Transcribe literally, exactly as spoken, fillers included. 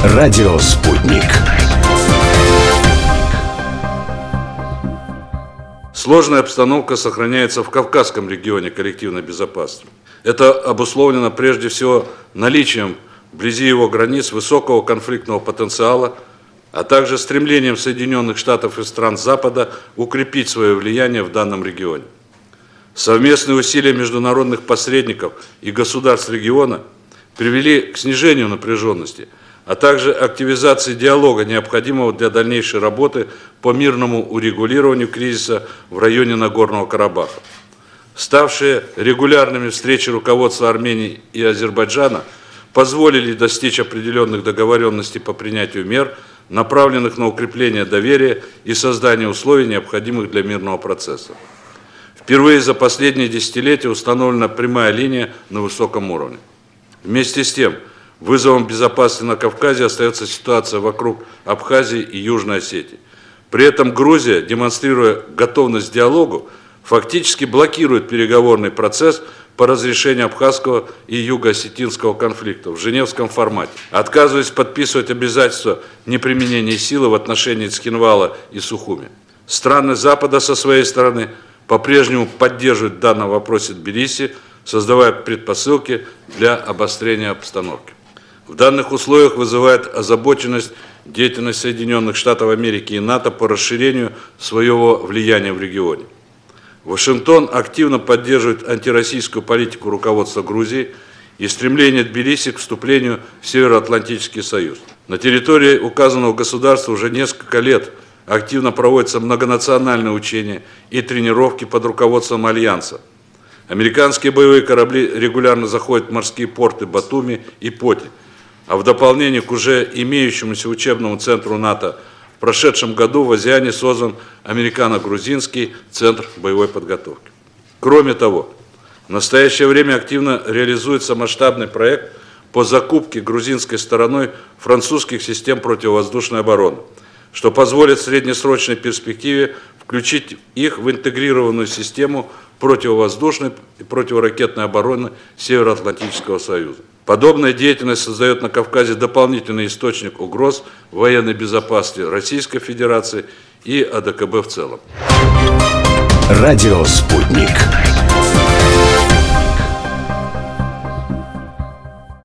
Радио «Спутник». Сложная обстановка сохраняется в Кавказском регионе коллективной безопасности. Это обусловлено прежде всего наличием вблизи его границ высокого конфликтного потенциала, а также стремлением Соединенных Штатов и стран Запада укрепить свое влияние в данном регионе. Совместные усилия международных посредников и государств региона привели к снижению напряженности, а также активизации диалога, необходимого для дальнейшей работы по мирному урегулированию кризиса в районе Нагорного Карабаха. Ставшие регулярными встречи руководства Армении и Азербайджана позволили достичь определенных договоренностей по принятию мер, направленных на укрепление доверия и создание условий, необходимых для мирного процесса. Впервые за последние десятилетия установлена прямая линия на высоком уровне. Вместе с тем, вызовом безопасности на Кавказе остается ситуация вокруг Абхазии и Южной Осетии. При этом Грузия, демонстрируя готовность к диалогу, фактически блокирует переговорный процесс по разрешению абхазского и юго-осетинского конфликта в женевском формате, отказываясь подписывать обязательства неприменения силы в отношении Цхинвала и Сухуми. Страны Запада со своей стороны по-прежнему поддерживают в данном вопросе Тбилиси, создавая предпосылки для обострения обстановки. В данных условиях вызывает озабоченность деятельность Соединенных Штатов Америки и НАТО по расширению своего влияния в регионе. Вашингтон активно поддерживает антироссийскую политику руководства Грузии и стремление Тбилиси к вступлению в Североатлантический союз. На территории указанного государства уже несколько лет активно проводятся многонациональные учения и тренировки под руководством Альянса. Американские боевые корабли регулярно заходят в морские порты Батуми и Поти, а в дополнение к уже имеющемуся учебному центру НАТО в прошедшем году в Азиане создан Американо-Грузинский центр боевой подготовки. Кроме того, в настоящее время активно реализуется масштабный проект по закупке грузинской стороной французских систем противовоздушной обороны, что позволит в среднесрочной перспективе включить их в интегрированную систему противовоздушной и противоракетной обороны Североатлантического союза. Подобная деятельность создает на Кавказе дополнительный источник угроз военной безопасности Российской Федерации и АДКБ в целом. Радио «Спутник».